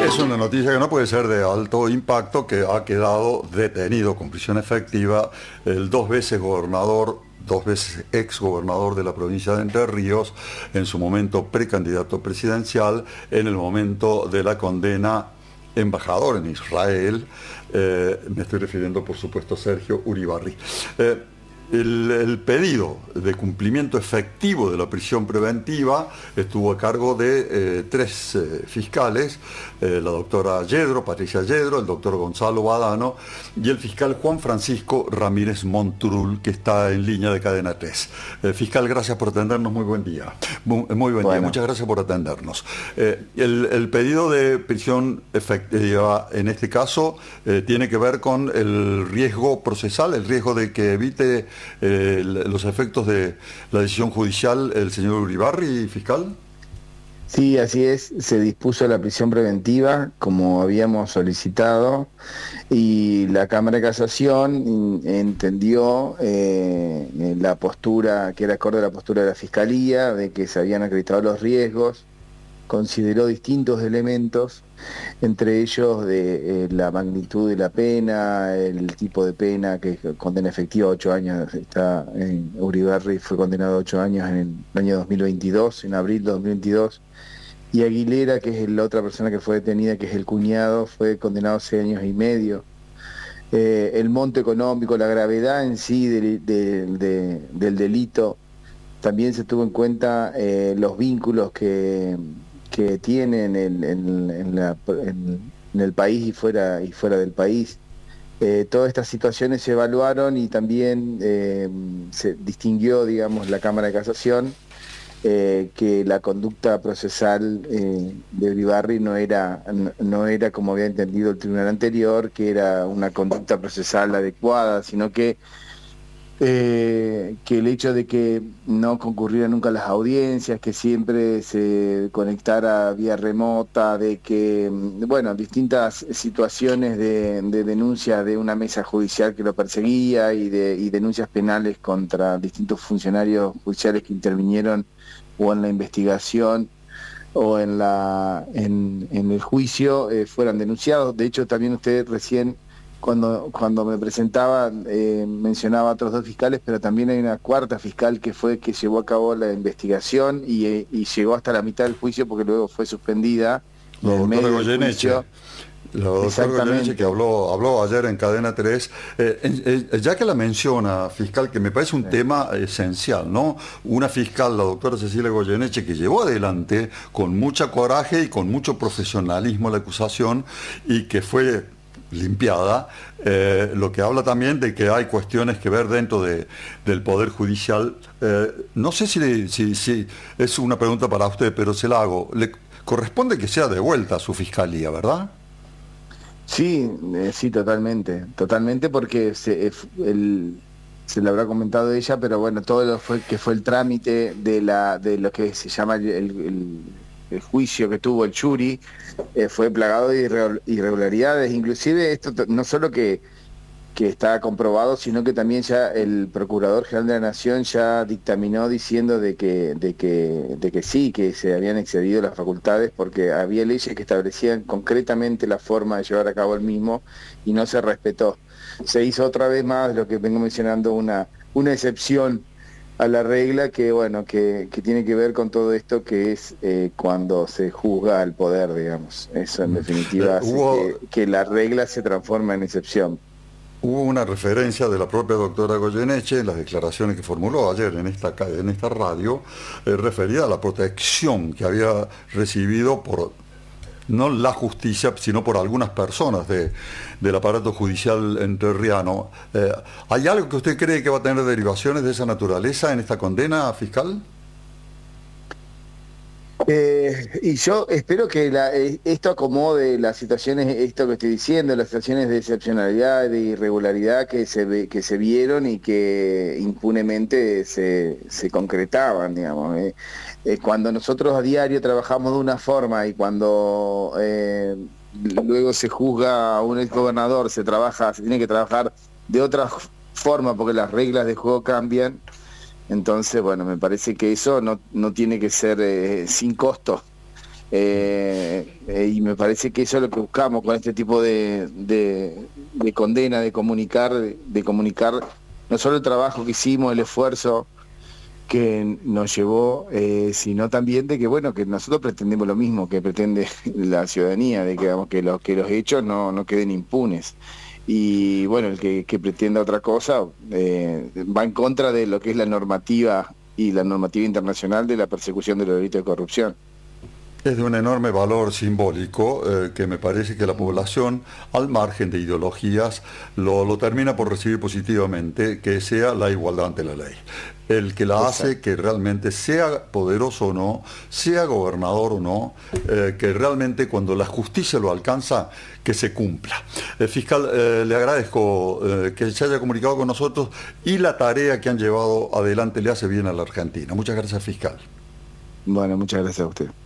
Es una noticia que no puede ser de alto impacto, que ha quedado detenido con prisión efectiva el dos veces ex gobernador de la provincia de Entre Ríos, en su momento precandidato presidencial, en el momento de la condena, embajador en Israel. Me estoy refiriendo, por supuesto, a Sergio Uribarri. El pedido de cumplimiento efectivo de la prisión preventiva estuvo a cargo de tres fiscales, la doctora Yedro, Patricia Yedro, el doctor Gonzalo Badano y el fiscal Juan Francisco Ramírez Monturul, que está en línea de Cadena 3. Fiscal, gracias por atendernos, muy buen día. Muy buen día, muchas gracias por atendernos. El pedido de prisión efectiva en este caso tiene que ver con el riesgo procesal, el riesgo de que evite los efectos de la decisión judicial el señor Uribarri, fiscal. Sí, así es, se dispuso la prisión preventiva como habíamos solicitado y la Cámara de Casación entendió la postura, que era acorde a la postura de la Fiscalía, de que se habían acreditado los riesgos, consideró distintos elementos, entre ellos de la magnitud de la pena, el tipo de pena, que condena efectiva 8 años, Uribarri fue condenado a 8 años en el año 2022, en abril de 2022, y Aguilera, que es la otra persona que fue detenida, que es el cuñado, fue condenado a 6 años y medio. El monto económico, la gravedad en sí del delito, también se tuvo en cuenta los vínculos que tienen en el país y fuera del país. Todas estas situaciones se evaluaron y también se distinguió, digamos, la Cámara de Casación que la conducta procesal de Uribarri no era como había entendido el tribunal anterior, que era una conducta procesal adecuada, sino que el hecho de que no concurriera nunca a las audiencias, que siempre se conectara vía remota, de que, bueno, distintas situaciones de denuncia de una mesa judicial que lo perseguía y denuncias penales contra distintos funcionarios judiciales que intervinieron o en la investigación o en el juicio fueran denunciados. De hecho, también usted recién cuando me presentaba mencionaba a otros dos fiscales, pero también hay una cuarta fiscal que llevó a cabo la investigación y llegó hasta la mitad del juicio porque luego fue suspendida. La doctora Goyeneche. La doctora Goyeneche, que habló ayer en Cadena 3, ya que la menciona, fiscal, que me parece un tema esencial, ¿no? Una fiscal, la doctora Cecilia Goyeneche, que llevó adelante con mucha coraje y con mucho profesionalismo la acusación y que fue limpiada, lo que habla también de que hay cuestiones que ver dentro del Poder Judicial. No sé si es una pregunta para usted, pero se la hago. Le corresponde que sea devuelta a su fiscalía, ¿verdad? Sí, sí, totalmente, porque se lo habrá comentado ella, pero bueno, todo lo que fue el trámite de lo que se llama el juicio que tuvo el Churi, fue plagado de irregularidades. Inclusive esto no solo que está comprobado, sino que también ya el Procurador General de la Nación ya dictaminó diciendo de que sí, que se habían excedido las facultades porque había leyes que establecían concretamente la forma de llevar a cabo el mismo y no se respetó. Se hizo otra vez más, lo que vengo mencionando, una excepción a la regla que, bueno, que tiene que ver con todo esto, que es cuando se juzga al poder, digamos. Eso en definitiva hace que la regla se transforma en excepción. Hubo una referencia de la propia doctora Goyeneche en las declaraciones que formuló ayer en esta radio, referida a la protección que había recibido por, no la justicia, sino por algunas personas del aparato judicial entrerriano. ¿Hay algo que usted cree que va a tener derivaciones de esa naturaleza en esta condena, fiscal? Y yo espero que esto acomode las situaciones, esto que estoy diciendo, las situaciones de excepcionalidad, de irregularidad que se vieron y que impunemente se concretaban, digamos. Cuando nosotros a diario trabajamos de una forma y cuando luego se juzga a un exgobernador, se tiene que trabajar de otra forma porque las reglas de juego cambian. Entonces, bueno, me parece que eso no tiene que ser sin costo. Y me parece que eso es lo que buscamos con este tipo de condena, de comunicar no solo el trabajo que hicimos, el esfuerzo que nos llevó, sino también de que bueno, que nosotros pretendemos lo mismo que pretende la ciudadanía, de que, digamos, que los hechos no queden impunes. Y bueno, el que pretenda otra cosa va en contra de lo que es la normativa y la normativa internacional de la persecución de los delitos de corrupción. Es de un enorme valor simbólico que me parece que la población, al margen de ideologías, lo termina por recibir positivamente, que sea la igualdad ante la ley. El que la hace, Exacto. que realmente sea poderoso o no, sea gobernador o no, que realmente cuando la justicia lo alcanza, que se cumpla. Fiscal, le agradezco que se haya comunicado con nosotros y la tarea que han llevado adelante le hace bien a la Argentina. Muchas gracias, fiscal. Bueno, muchas gracias a usted.